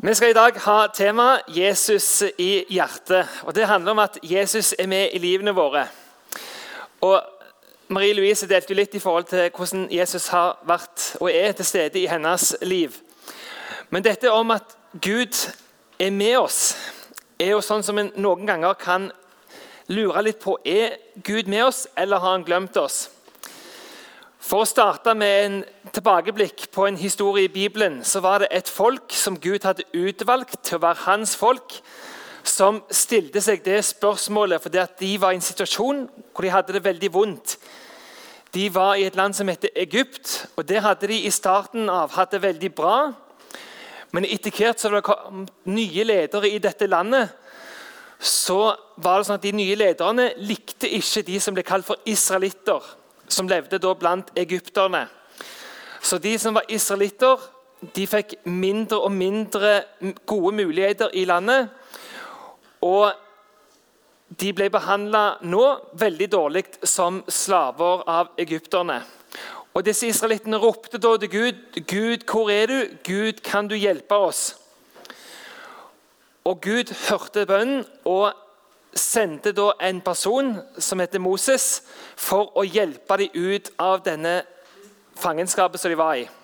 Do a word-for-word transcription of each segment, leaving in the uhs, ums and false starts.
Vi skal i dag ha tema Jesus i hjertet. Og det handler om at Jesus er med i livene våre. Og Marie Louise delte litt i forhold til hvordan Jesus har vært og er til stede i hennes liv. Men dette om at Gud er med oss, er jo sånn som en noen ganger kan lure litt på. Er Gud med oss, eller har han glemt oss? For å starte med en tilbakeblikk på en historie i Bibelen, så var det et folk som Gud hadde utvalgt til å være hans folk, som stilte seg det spørsmålet fordi at de var i en situasjon hvor de hadde det veldig vondt. De var i et land som heter Egypt, og det hadde de i starten av hatt det veldig bra. Men etter hvert så det kom nye ledere i dette landet, så var det sånn at de nye lederne likte ikke de som ble kalt for israelitter, som levde da blant egypterne. Så de som var israelitter, de fikk mindre og mindre gode muligheter i landet, og de ble behandlet nå veldig dårlig som slaver av egypterne. Og disse israelittene ropte da til Gud: Gud, hvor er du? Gud, kan du hjelpe oss? Og Gud hørte bønnen og sendte da en person som heter Moses for å hjelpe dem ut av denne fangenskapet som de var i.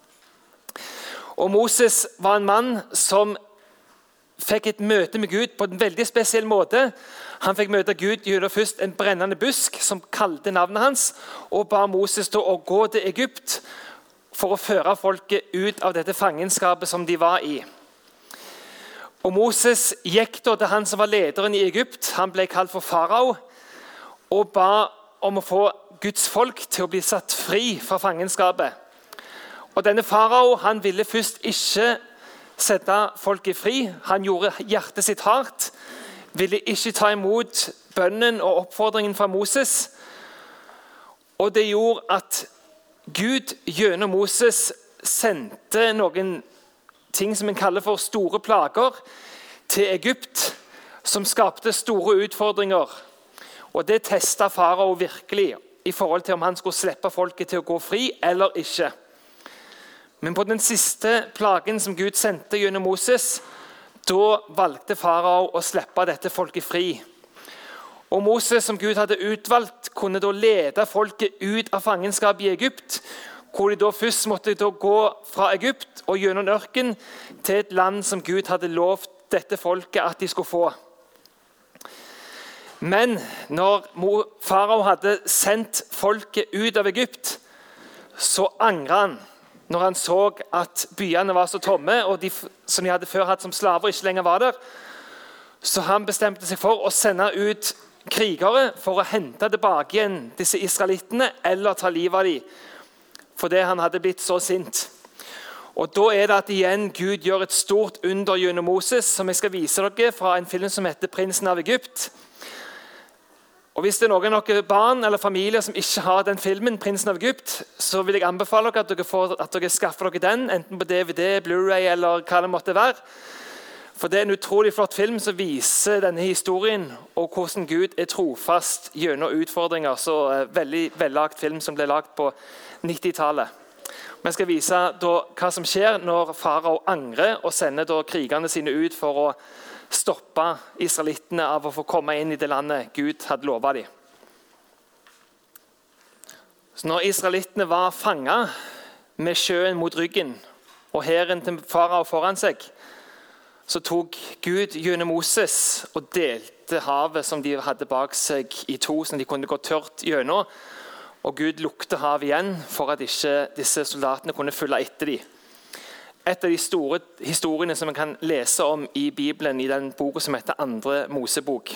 Og Moses var en mann som fikk et møte med Gud på en veldig spesiell måte. Han fikk møte Gud gjennom først en brennende busk som kalte navnet hans, og ba Moses da å gå til Egypt for å føre folket ut av dette fangenskapet som de var i. Og Moses gikk da til han som var lederen i Egypt, han ble kalt for farao, og ba om å få Guds folk til å bli satt fri fra fangenskapet. Og denne farao han ville først ikke sette folket fri. Han gjorde hjertet sitt hardt, ville ikke ta imot bønnen og oppfordringen fra Moses. Og det gjorde at Gud gjennom Moses sendte noen ting som en kaller for store plager til Egypt, som skapte store utfordringer. Og det testet farao virkelig i forhold til om han skulle slippe folket til å gå fri eller ikke. Men på den siste plagen som Gud sendte gjennom Moses, da valgte farao å slippe dette folket fri. Og Moses, som Gud hadde utvalgt, kunne da lede folket ut av fangenskap i Egypt, hvor de da først måtte da gå fra Egypt og gjennom ørken til et land som Gud hadde lovt dette folket at de skulle få. Men når farao hadde sendt folket ut av Egypt, så angret han når han så at byene var så tomme, og de som de hadde før hatt som slaver ikke lenger var der. Så han bestemte seg for å sende ut krigere for å hente tilbake igjen disse israelittene eller ta livet av dem, fordi han hadde blitt så sint. Og da er det at igjen Gud gjør et stort under gjennom Moses, som jeg skal vise dere fra en film som heter Prinsen av Egypt. Og hvis det er noen av dere barn eller familier som ikke har den filmen, Prinsen av Egypt, så vil jeg anbefale dere at dere, får, at dere skaffer dere den, enten på D V D, Blu-ray eller hva det måtte være. For det er en utrolig flott film som viser denne historien, og hvordan Gud er trofast gjennom utfordringer. Så veldig vellagt film som ble lagt på nittitallet. Vi skal vise da hva som skjer når farao angrer og sender da krigerne sine ut for å stoppe israelittene av å få komme inn i det landet Gud hadde lovet dem. Så når israelittene var fanget med sjøen mot ryggen og hæren til farao foran seg, så tok Gud gjennom Moses og delte havet som de hadde bak seg i to, så de kunne gå tørt gjennom. Og Gud lukte hav igjen for at ikke disse soldatene kunne følge etter dem. Et av de store historiene som man kan lese om i Bibelen, i den boken som heter Andre Mosebok.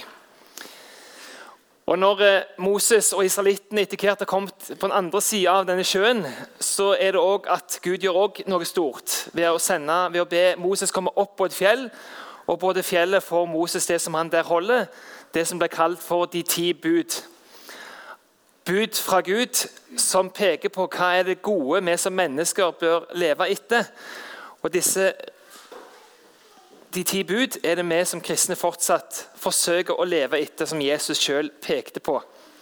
Og når Moses og israelittene etter hvert har kommet på den andre siden av denne sjøen, så er det også at Gud gjør også noe stort ved å, sende, ved å be Moses komme opp på et fjell, og på det fjellet får Moses det som han der holder, det som ble kalt for de ti bud. Bud fra Gud som peker på hva er det gode vi som mennesker bør leve etter. Og disse de ti bud er det vi som kristne fortsatt forsøker å leve etter, som Jesus selv pekte på.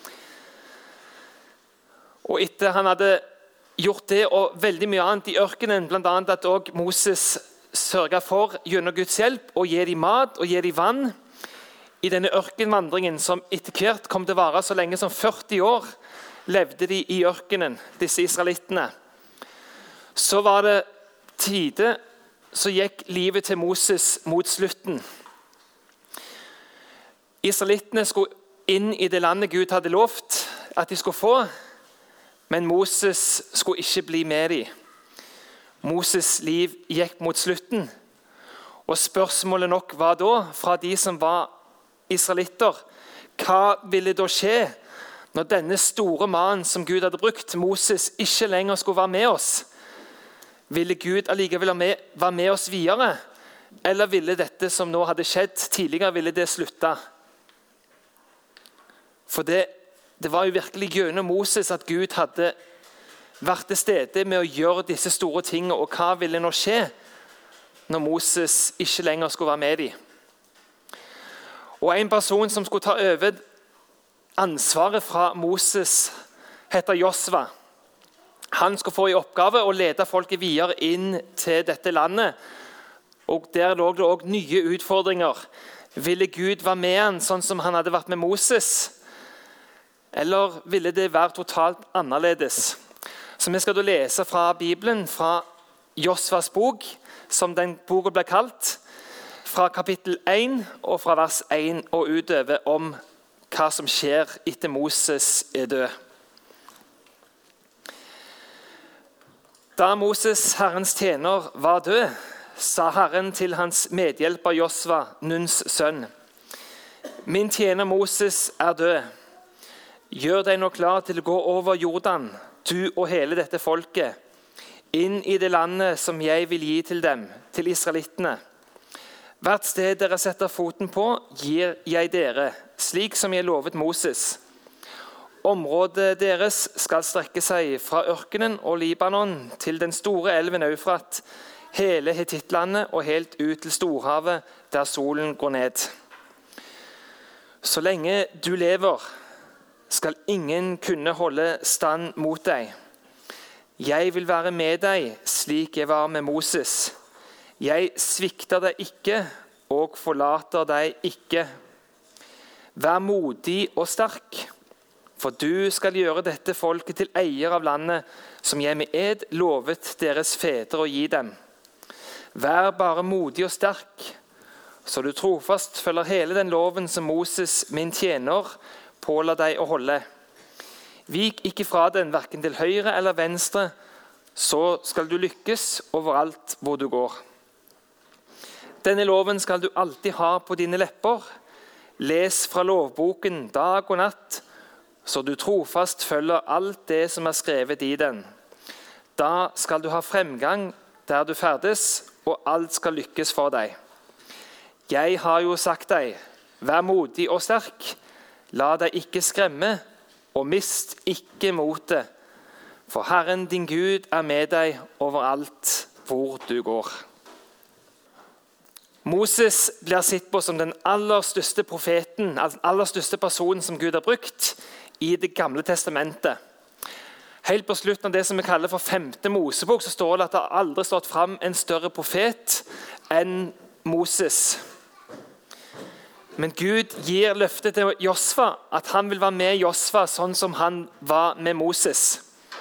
Og etter han hadde gjort det og veldig mye annet i ørkenen, blant annet at også Moses sørge for gjennom Guds hjelp å gi dem mat og gi dem vann i denne ørkenvandringen som etter hvert kom til å vare så lenge som førti år. Levde de i ørkenen, disse israelittene. Så var det tide, så gikk livet til Moses mot slutten. Israelittene skulle inn i det landet Gud hadde lovt at de skulle få, men Moses skulle ikke bli med dem. Moses liv gikk mot slutten, og spørsmålet nok var da, fra de som var israelitter, hva ville da skje når denne store mannen som Gud hadde brukt, Moses, ikke lenger skulle være med oss? Ville Gud allikevel være med oss videre, eller ville dette som nå hadde skjedd tidligere, ville det slutte? For det, det var jo virkelig gjennom Moses at Gud hadde vært til stede med å gjøre disse store tingene, og hva ville nå skje når Moses ikke lenger skulle være med dem? Og en person som skulle ta over ansvaret fra Moses, heter Josva. Han skulle få i oppgave å lede folket videre inn til dette landet, og der lå det også nye utfordringer. Ville Gud være med han sånn som han hadde vært med Moses? Eller ville det være totalt annerledes? Så vi skal da lese fra Bibelen, fra Josvas bok, som den boka ble kalt, fra kapittel én og fra vers én og utover om hva som skjer etter Moses er død. Da Moses, Herrens tjener, var død, sa Herren til hans medhjelper Josva, Nuns sønn: Min tjener Moses er død. Gjør deg nå klar til å gå over Jordan, du og hele dette folket, inn i det landet som jeg vil gi til dem, til israelittene. Hvert sted dere setter foten på, gir jeg dere, slik som jeg lovet Moses. Området deres skal strekke seg fra ørkenen og Libanon til den store elven Eufrat, hele Hetittlandet og helt ut til Storhavet, der solen går ned. Så lenge du lever, skal ingen kunne holde stand mot deg. Jeg vil være med deg, slik jeg var med Moses. Jeg svikter deg ikke og forlater deg ikke. Vær modig og sterk, for du skal gjøre dette folket til eier av landet som jeg med ed lovet deres fedre å gi dem. Vær bare modig og sterk, så du trofast følger hele den loven som Moses, min tjener, påla deg å holde. Vik ikke fra den, hverken til høyre eller venstre, så skal du lykkes overalt hvor du går. Denne loven skal du alltid ha på dine lepper. Les fra lovboken dag og natt, så du trofast følger alt det som er skrevet i den. Da skal du ha fremgang der du ferdes, og alt skal lykkes for deg. Jeg har jo sagt deg, vær modig og sterk, la deg ikke skremme, og mist ikke motet, for Herren din Gud er med deg overalt hvor du går. Moses blir sett på som den aller største profeten, den aller største personen som Gud har brukt i Det gamle testamentet. Helt på slutten av det som vi kaller for femte Mosebok, så står det at det aldri stått fram en større profet enn Moses. Men Gud gir løftet til Josva at han vil være med Josva sånn som han var med Moses.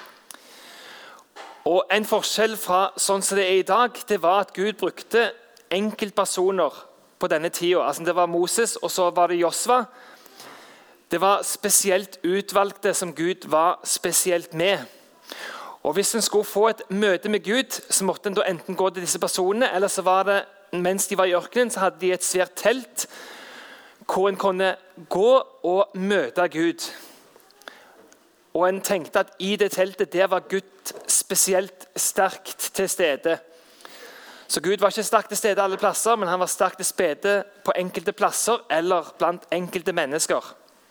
Og en forskjell fra sånn som det er i dag, det var at Gud brukte enkeltpersoner på denne tida. Altså det var Moses, og så var det Josva. Det var spesielt utvalgte som Gud var spesielt med. Og hvis en skulle få et møte med Gud, så måtte en da enten gå til disse personene, eller så var det, mens de var i ørkenen, så hadde de et svært telt, hvor en kunne gå og møte Gud. Og en tenkte at i det teltet, der var Gud spesielt sterkt til stede. Så Gud var ikke sterk til stede alle plasser, men han var sterk til stede på enkelte plasser eller blant enkelte mennesker.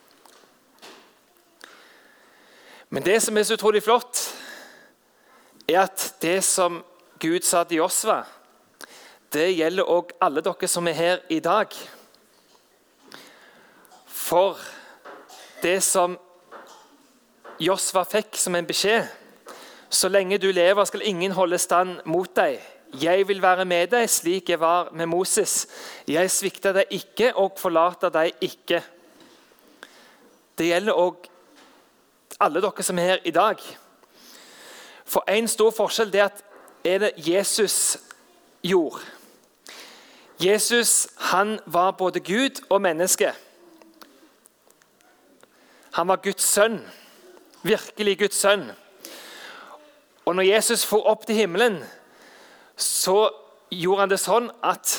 Men det som er så utrolig flott, er at det som Gud sa til Josva, det gjelder også alle dere som er her i dag. For det som Josva fikk som en beskjed, så lenge du lever skal ingen holde stand mot deg. jeg vil være med deg slik jeg var med Moses. Jeg svikter deg ikke og forlater deg ikke. Det gjelder også alle dere som er her i dag. For en stor forskjell det at er det Jesus gjorde. Jesus, han var både Gud og menneske. Han var Guds sønn, virkelig Guds sønn. Og når Jesus for opp til himmelen, så gjorde han det sånn at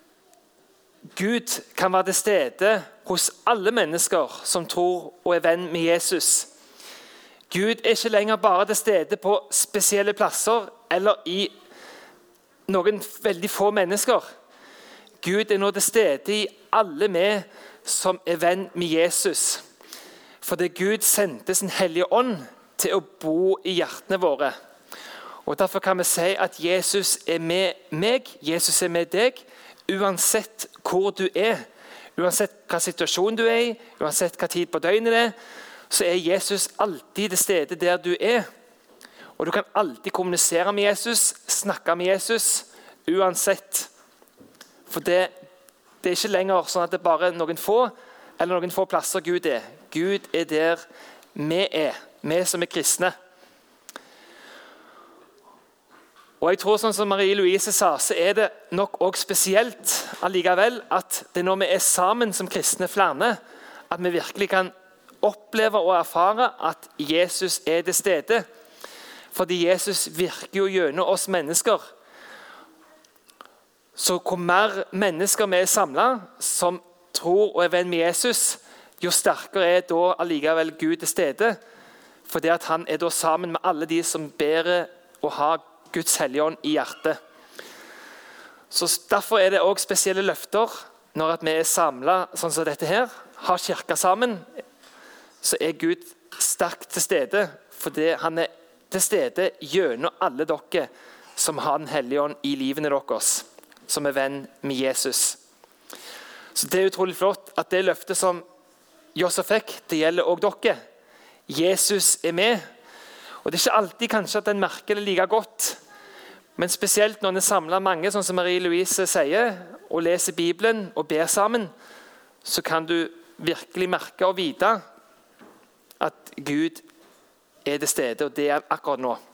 Gud kan være til stede hos alle mennesker som tror og er venn med Jesus. Gud er ikke lenger bare til stede på spesielle plasser eller i noen veldig få mennesker. Gud er nå til stede i alle vi som er venn med Jesus. Fordi Gud sendte sin hellige ånd til å bo i hjertene våre. Og Derfor kan vi si at Jesus er med meg, Jesus er med deg, uansett hvor du er. Uansett hva situasjon du er i, uansett hva tid på døgnet det er, så er Jesus alltid til stede der du er. Og du kan alltid kommunisere med Jesus, snakke med Jesus, uansett. For det, det er ikke lenger sånn at det er bare noen få, eller noen få plasser Gud er. Gud er der vi er, vi som er kristne. Og jeg tror, sånn som Marie Louise sa, så er det nok også spesielt allikevel at det er når vi er sammen som kristne flere, at vi virkelig kan oppleve og erfare at Jesus er til stede. Fordi Jesus virker jo gjennom oss mennesker. Så hvor mer mennesker vi er samlet, som tror og er venn med Jesus, jo sterkere er da allikevel Gud til stede. Fordi at han er da sammen med alle de som ber og har Guds hellige ånd i hjertet. Så derfor er det også spesielle løfter når at vi er samlet sånn som dette her, har kirka sammen, så er Gud sterkt til stede, fordi han er til stede gjennom alle dere som har den hellige ånd i livene deres, som er venn med Jesus. Så det er utrolig flott at det løftet som Josef fikk, det gjelder også dere. Jesus er med. Og det er ikke alltid kanskje at en merker det like godt, men spesielt når en er samlet mange, sånn som Marie Louise sier, og leser Bibelen og ber sammen, så kan du virkelig merke og vite at Gud er til stede, og det er akkurat nå.